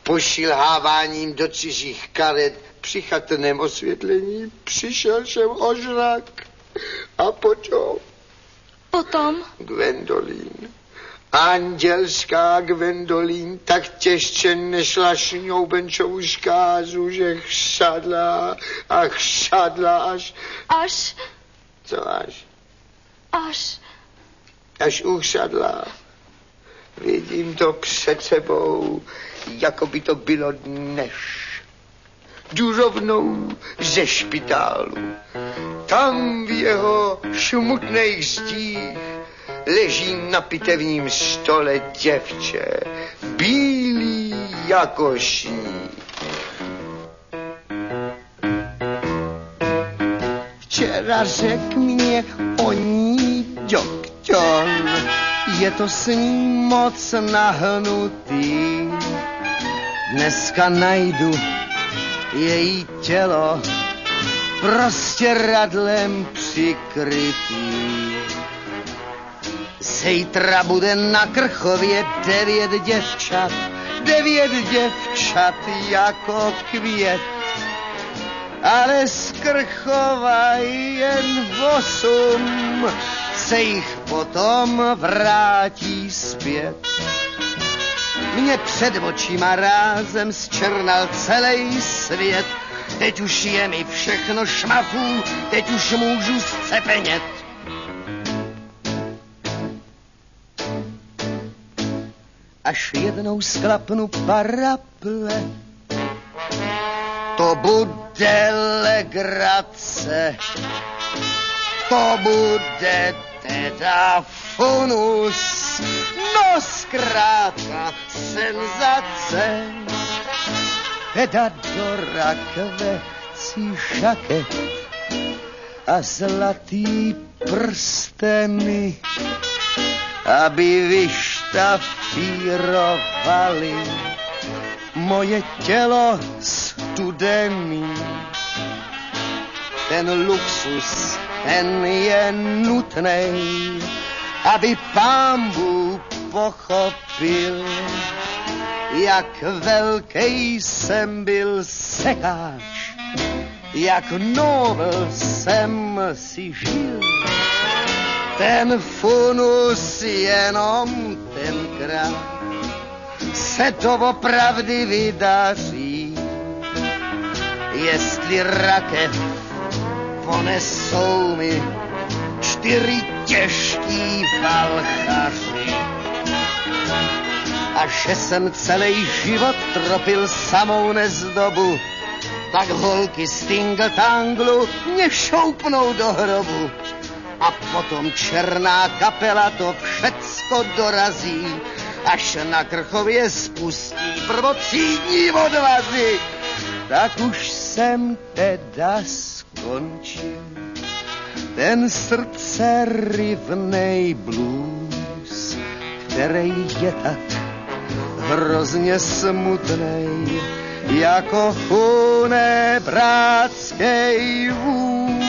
pošilháváním do cizích karet při chatrném osvětlení přišel jsem ožrak. A potom? Potom? Gwendolín. Andělská Gwendolín tak těžce nešla šňoubenčovu škázu, že chřadla a chřadla až... Až? Co až? Až. Až uchřadla. Vidím to před sebou, jako by to bylo dnes. Jdu rovnou ze špitálu. Tam v jeho šmutných zdích leží na pitevním stole děvče, bílý jako sníh. Včera řekl mě o ní doktor, je to s ní moc nahnutý. Dneska najdu její tělo prostěradlem přikrytý. Zítra bude na Krchově 9 děvčat jako květ. Ale z Krchova jen 8 se jich potom vrátí zpět. Mě před očima rázem zčernal celý svět. Teď už je mi všechno šmafů, teď už můžu zcepenět. Až jednou sklapnu paraple, to bude legrace, to bude teda funus, no zkrátka senzace. Teda do rakve chci žaket a zlatý prsteny, aby vyštafírovali moje tělo studený. Ten luxus, ten je nutnej, aby Pán Bůh pochopil, jak velký jsem byl sekáč, jak nobel jsem si žil. Ten funus jenom tenkrát se to opravdy vydaří. Jestli rakev ponesou mi 4 těžký valchaři. A že jsem celý život tropil samou nezdobu, tak holky z Tingle-Tanglu mě šoupnou do hrobu. A potom černá kapela to všecko dorazí, až na Krchově spustí prvotřídní odvazy. Tak už jsem teda skončil ten srdce rivnej blues, který je tak hrozně smutnej, jako funebráckej vůz.